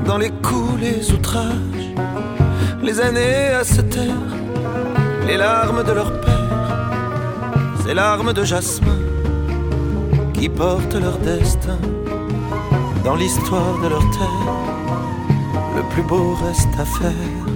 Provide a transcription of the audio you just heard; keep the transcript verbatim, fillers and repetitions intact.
dans les coups, les outrages, les années à se taire, les larmes de leur père, ces larmes de jasmin qui portent leur destin dans l'histoire de leur terre. Le plus beau reste à faire.